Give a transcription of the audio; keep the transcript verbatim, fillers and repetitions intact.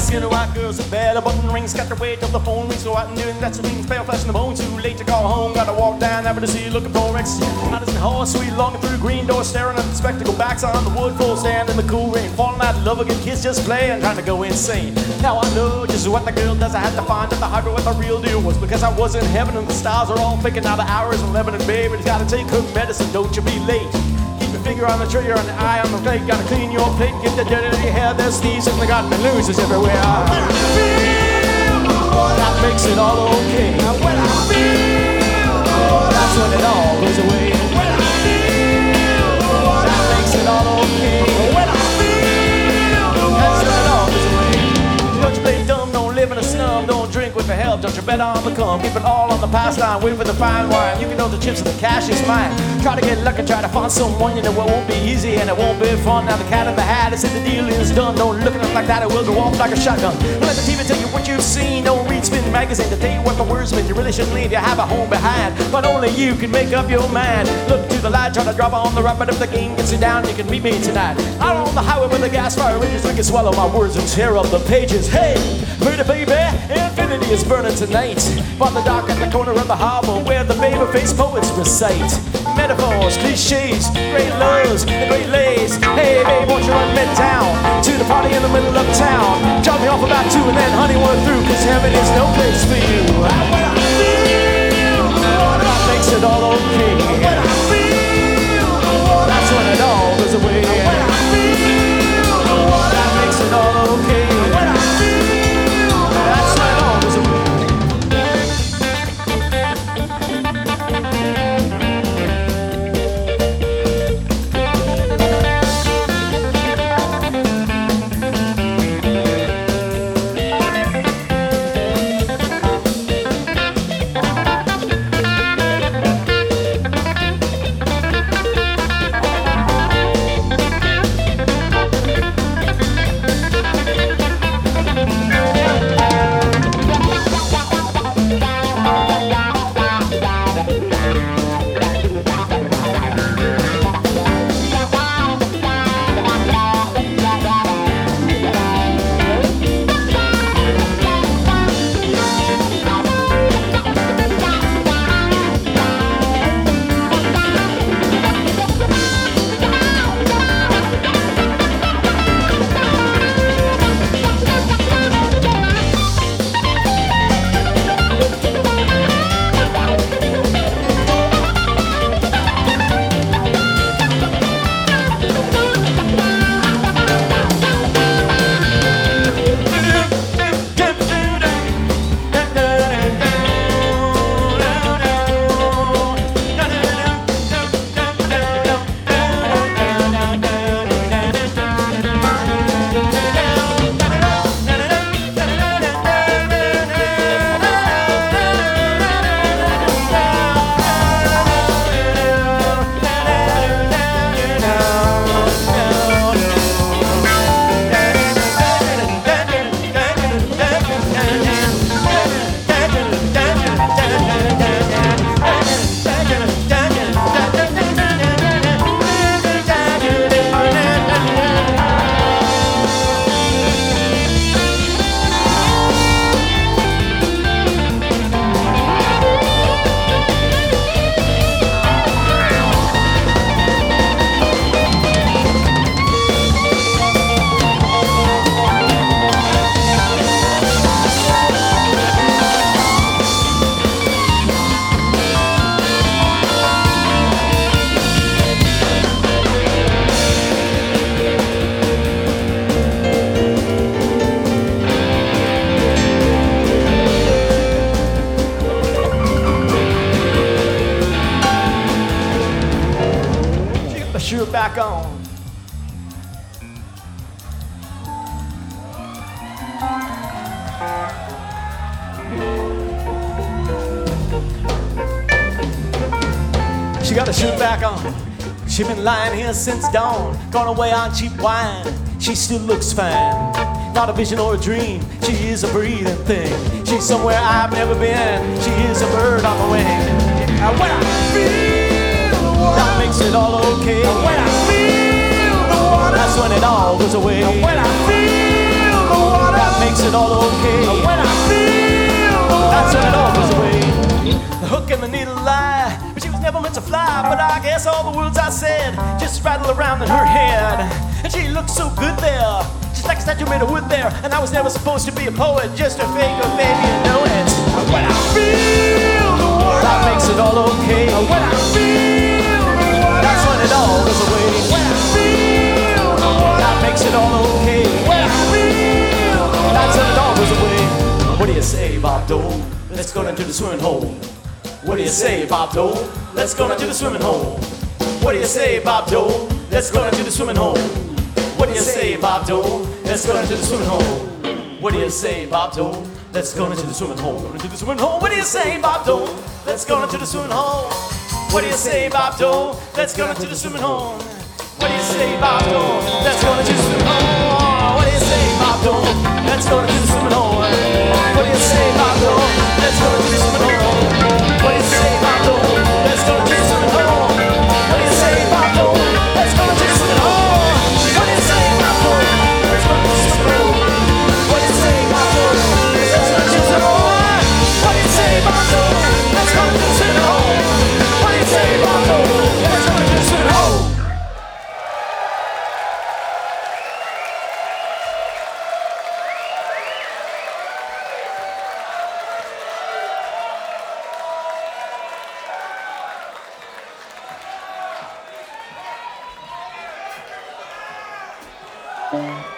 skinny white girls with belly button rings, got their way till the phone rings. Go out and doing that's the things, pale flesh in the bone. Too late to call home, gotta walk down Avenue C looking for Rex. Madison Hall, sweet longing through green doors, staring at the spectacle backs on the wood full stand in the cool rain. Falling out of love again, kids just playing, trying to go insane. Now I know just what the girl does. I had to find out the hybrid what the real deal was, because I was in heaven and the stars are all picking out the hours eleven. And baby, you gotta take her medicine, don't you be late. Keep your finger on the trigger and the eye on the plate. Gotta clean your plate, get the dirt out of your hair. There's thieves and they got me losers everywhere. When I feel that makes it all okay. When I feel that's when it all goes away. When I feel that makes it all okay. When I feel that's when it all goes away. Don't you play dumb, don't live in a slum, don't drink with the help, don't you bet on the come. Keep it all on the pastime, wait for the fine wine. You can know the chips and the cash is mine. Try to get lucky, try to find someone, you know it won't be easy and it won't be fun. Now the cat in the hat, it's in the deal is done. Don't look at it like that, it will go off like a shotgun. Let the T V tell you what you've seen, don't read Spin Magazine to tell you what the words mean. You really shouldn't leave, you have a home behind, but only you can make up your mind. Look to the light, try to drop on the right, but if the game gets you down, you can meet me tonight. Out on the highway with the gas fire rages, we can swallow my words and tear up the pages. Hey, pretty baby, infinity is burning tonight. By the dock at the corner of the harbor where the baby-faced poets recite metaphors, cliches, great loves, and great lays. Hey, babe, won't you run midtown to the party in the middle of town? Drop me off about two and then honey one through, cause heaven is no place for you. When I feel that makes it all okay. When I feel that's when it all goes away. When I feel that makes it all okay. When I feel that's when it all goes away. Back on. She got her shoe back on. She been lying here since dawn, gone away on cheap wine. She still looks fine, not a vision or a dream. She is a breathing thing. She's somewhere I've never been. She is a bird on the wing. And when I feel the water, that makes it all okay. And when I feel the water, that's when it all goes away. And when I feel the water, that makes it it all okay. When I feel that's when it all goes away. The hook and the needle lie, but she was never meant to fly. But I guess all the words I said just rattle around in her head. And she looked so good there, just like a statue made of wood there. And I was never supposed to be a poet, just a faker, baby, you know it. When I feel the world, that makes it all okay. When I feel the world, that's when it all goes away. When I feel the world, that makes it all okay. When I feel the world, that's when it all goes away. What do you say, Bob Dole? Let's go down to the swimming hole. What do you say, Bob Dole? Let's go down to the swimming hole. What do you say, Bob Dole? Let's go down to the swimming hole. What do you say, Bob Dole? Let's go down to the swimming hole. What do you say, Bob Dole? Let's go into the swimming hole. Go into the swimming hole. What do you say, Bob Dole? Let's go into the swimming hole. What do you say, Bob Dole? Let's go into the swimming hole. What do you say, Bob Dole? Let's go into the swimming hole. What do you say, Bob Dole? Let's go into the swimming hole. What do you say, Bob Dole? Let's go into the swimming hole. What do you say, Bob Dole? Let's go into the swimming hole. What do you say, Bob Dole? Let's go into the swimming hole. What do you say, Bob Dole? Let's go into the swimming hole. What do you say, Bob Dole? Let's go into the swimming hole. What do you say, Bob Dole? Let's go into the swimming hole. What do you say, Bob Dole? Let's go into the swimming hole. Thank you.